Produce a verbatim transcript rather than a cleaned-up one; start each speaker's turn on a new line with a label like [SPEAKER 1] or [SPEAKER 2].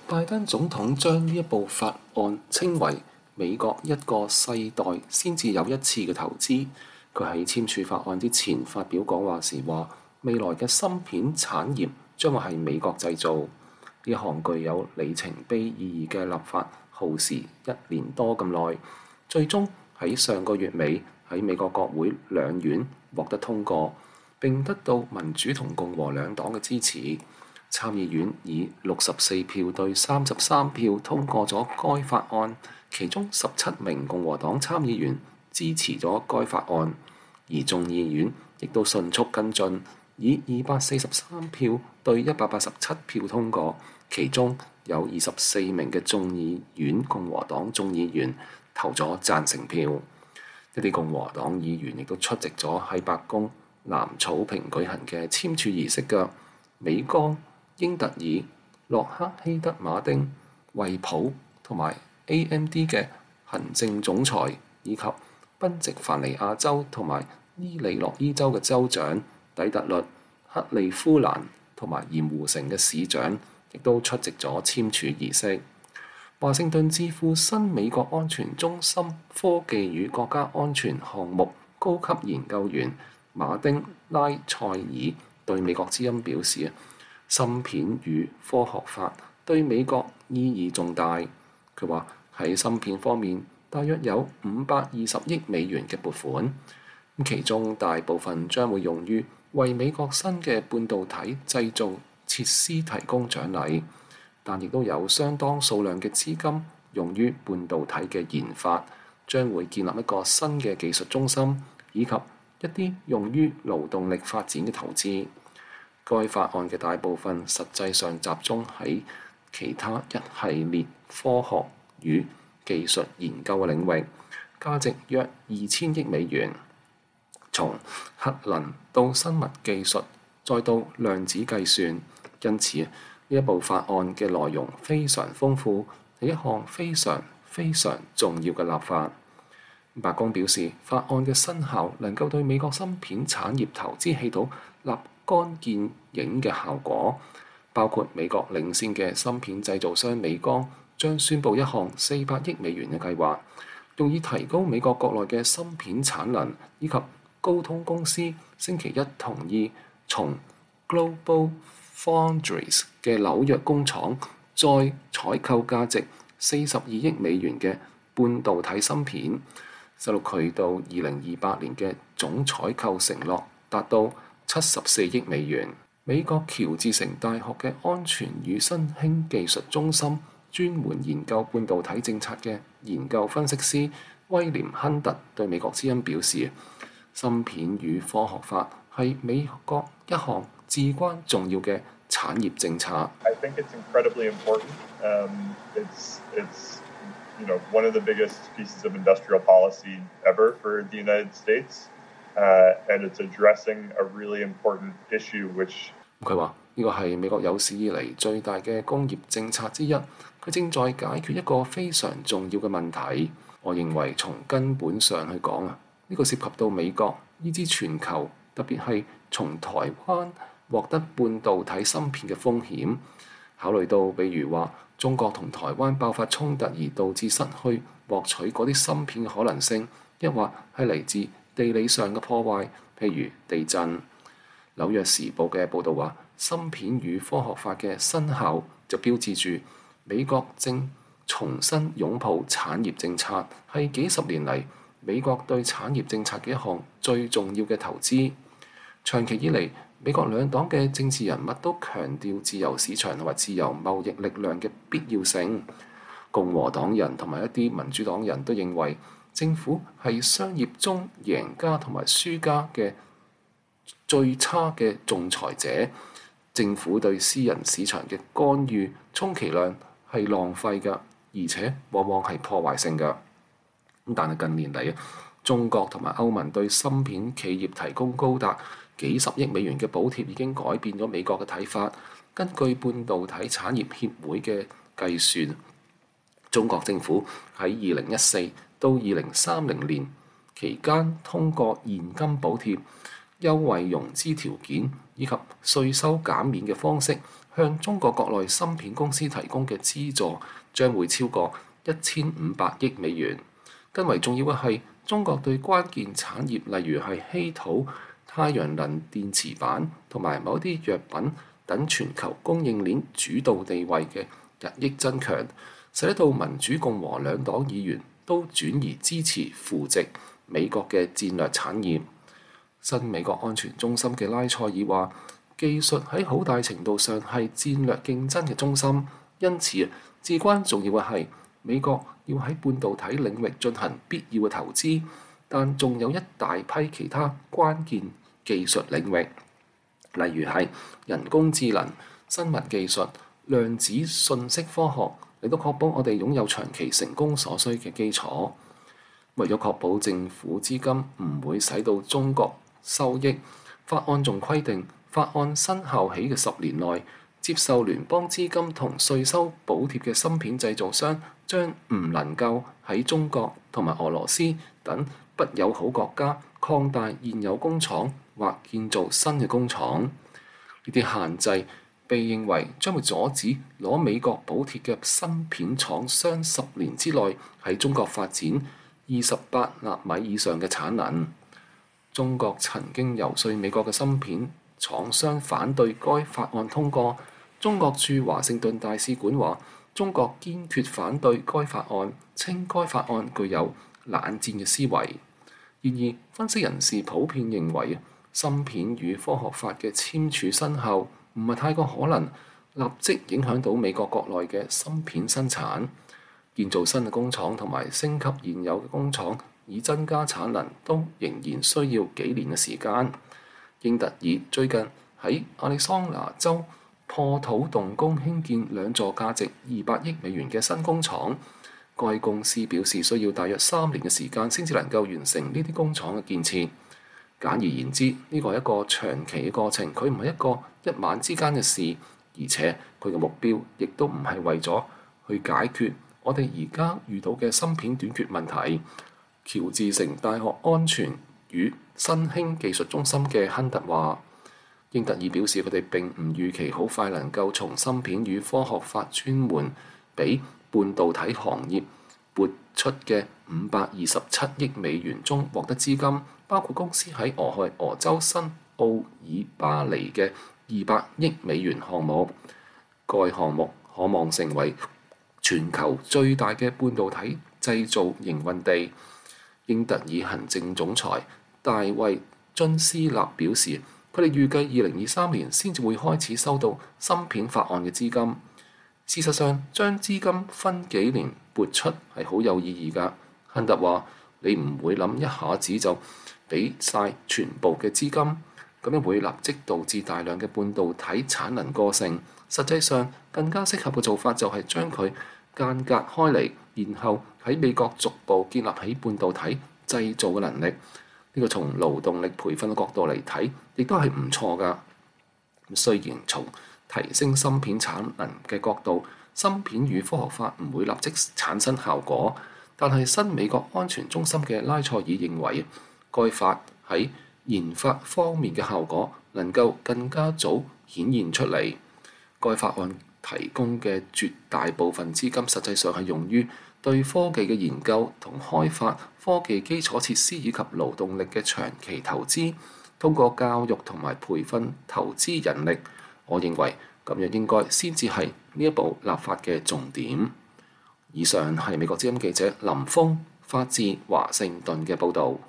[SPEAKER 1] 拜登總統將呢一部法案稱為美國一個世代先至有一次嘅投資。佢喺簽署法案之前發表講話時話，未來嘅芯片產業將會係美國製造。呢項具有里程碑意義嘅立法耗時一年多咁耐，最終喺上個月尾喺美國國會兩院獲得通過，並得到民主同共和兩黨嘅支持。參議院以六十四票對三十三票通過咗該法案，其中十七名共和黨參議員支持咗該法案，而眾議院亦都迅速跟進，以二百四十三票對一百八十七票通過，其中有二十四名嘅眾議院共和黨眾議員投咗贊成票。一啲共和黨議員亦都出席咗喺白宮藍草坪舉行嘅簽署儀式嘅美光、英特爾、洛克希德馬丁、惠普同埋 A M D 嘅行政總裁，以及賓夕凡尼亞州同埋伊利諾伊州嘅州長底特律、克利夫蘭同埋鹽湖城嘅市長，亦都出席咗簽署儀式。華盛頓智庫新美國安全中心科技與國家安全項目高級研究員馬丁拉塞爾對美國之音表示，芯片與科學法對美國意義重大。佢話喺芯片方面，大約有五百二十億美元嘅撥款，其中大部分將會用於為美國新嘅半導體製造設施提供獎勵，但亦都有相當數量嘅資金用於半導體嘅研發，將會建立一個新嘅技術中心，以及一啲用於勞動力發展嘅投資。該法案嘅大部分實際上集中喺其他一系列科學與技術研究嘅領域，價值約二千億美元。從核能到生物技術，再到量子計算，因此呢一部法案嘅內容非常豐富，係一項非常非常重要嘅立法。白宮表示，法案嘅生效能夠對美國芯片產業投資起到立竿見影嘅效果，包括美國領先嘅芯片製造商美光將宣布一項四百億美元嘅計劃，用以提高美國國內嘅芯片產能，以及高通公司星期一同意從 Global Foundries 嘅紐約工廠再採購價值四十二億美元嘅半導體芯片，使到佢到二零二八年嘅總採購承諾達到七十四億美元。美國喬治城大學嘅安全與新興技術中心專門研究半導體政策嘅研究分析師威廉亨特對美國之音表示，芯片與科學法係美國一項至關重要嘅產業政策。
[SPEAKER 2] I think it's incredibly important. Um, it's, it's, you know, one of the biggest pieces of industrial policy ever for the United States, uh, and it's addressing a really important issue, which
[SPEAKER 1] 佢話呢個係美國有史以嚟最大嘅工業政策之一，佢正在解決一個非常重要嘅問題。我認為從根本上去講啊，呢個涉及到美國以至全球，特別係從台灣獲得半導體芯片嘅風險。考慮到比如話中國同台灣爆發衝突而導致失去獲取嗰啲芯片嘅可能性，抑或係嚟自地理上嘅破壞，譬如地震。紐約時報嘅報導話，芯片與科學法嘅生效就標誌住美國正重新擁抱產業政策，係幾十年嚟美國對產業政策嘅一項最重要嘅投資。長期以嚟，美國兩黨嘅政治人物都強調自由市場同埋自由貿易力量嘅必要性。共和黨人同埋一啲民主黨人都認為政府係商業中贏家同埋輸家嘅最差嘅仲裁者。政府對私人市場嘅干預，充其量係浪費嘅，而且往往係破壞性嘅。但係近年嚟啊，中國同埋歐盟對芯片企業提供高達幾十億美元嘅補貼，已經改變咗美國嘅睇法。根據半導體產業協會嘅計算，中國政府喺二零一四到二零三零年期間，通過現金補貼、優惠融資條件以及稅收減免嘅方式， 向中國國內芯片公司提供嘅資助將會超過一千五百億美元。更為重要嘅係，中國對關鍵產業，例如係稀土、太陽能電池板同埋某啲藥品等全球供應鏈主導地位嘅日益增強，使得到民主共和兩黨議員都轉移支持扶植美國嘅戰略產業。新美國安全中心嘅拉塞爾話，技術喺好大程度上係戰略競爭嘅中心，因此至關重要嘅係美國要喺半導體領域進行必要嘅投資，但仲有一大批其他關鍵技術領域，例如係人工智能、生物技術、量子信息科學，嚟到確保我哋擁有長期成功所需嘅基礎。為咗確保政府資金唔會使到中國收益，法案仲規定，法案生效起嘅十年內，接受聯邦資金同稅收補貼嘅芯片製造商將唔能夠喺中國同埋俄羅斯等不友好國家擴大現有工廠或建造新嘅工廠。呢啲限制被認為將會阻止攞美國補貼嘅芯片廠商十年之內喺中國發展二十八納米以上嘅產能。中國曾經遊說美國嘅芯片廠商反對該法案通過。中國駐華盛頓大使館話，中國堅決反對該法案，稱該法案具有冷戰嘅思維。然而，分析人士普遍認為，芯片與科學法嘅簽署生效唔係太過可能立即影響到美國國內嘅芯片生產。建造新嘅工廠同埋升級現有嘅工廠以增加產能，都仍然需要幾年嘅時間。英特爾最近喺亞利桑那州破土動工興建兩座價值二百億美元嘅新工廠，該公司表示需要大約三年嘅時間先至能夠完成呢啲工廠嘅建設。簡而言之，呢個係一個長期嘅過程，佢唔係一個一晚之間嘅事，而且佢嘅目標亦都唔係為咗去解決我哋而家遇到嘅芯片短缺問題。喬治城大學安全與新興技術中心嘅亨特話，英特爾表示佢哋並唔預期好快能夠從芯片與科學法專門俾半導體行業撥出嘅五百二十七億美元中獲得資金，包括公司喺俄亥俄州新奧爾巴尼嘅二百億美元項目。該項目可望成為全球最大嘅半導體製造營運地。英特爾行政總裁大衛津斯納表示，佢哋預計二零二三年先至會開始收到芯片法案嘅資金。事實上，將資金分幾年撥出係好有意義㗎。亨特話：你唔會諗一下子就俾晒全部嘅資金，咁樣會立即導致大量嘅半導體產能過剩。實際上，更加適合嘅做法就係將佢間隔開嚟，然後喺美國逐步建立起半導體製造嘅能力。呢個從勞動力培訓嘅角度嚟睇，亦都係唔錯㗎。雖然從提升芯片產能嘅角度，芯片與科學法唔會立即產生效果，但係新美國安全中心嘅拉塞爾認為，該法喺研發方面嘅效果能夠更加早顯現出嚟。該法案提供嘅絕大部分資金實際上係用於對科技嘅研究同開發、科技基礎設施以及勞動力嘅長期投資，通過教育同埋培訓投資人力。我認為咁樣應該先至係呢一部立法嘅重點。以上係美國之音記者林峰發自華盛頓嘅報導。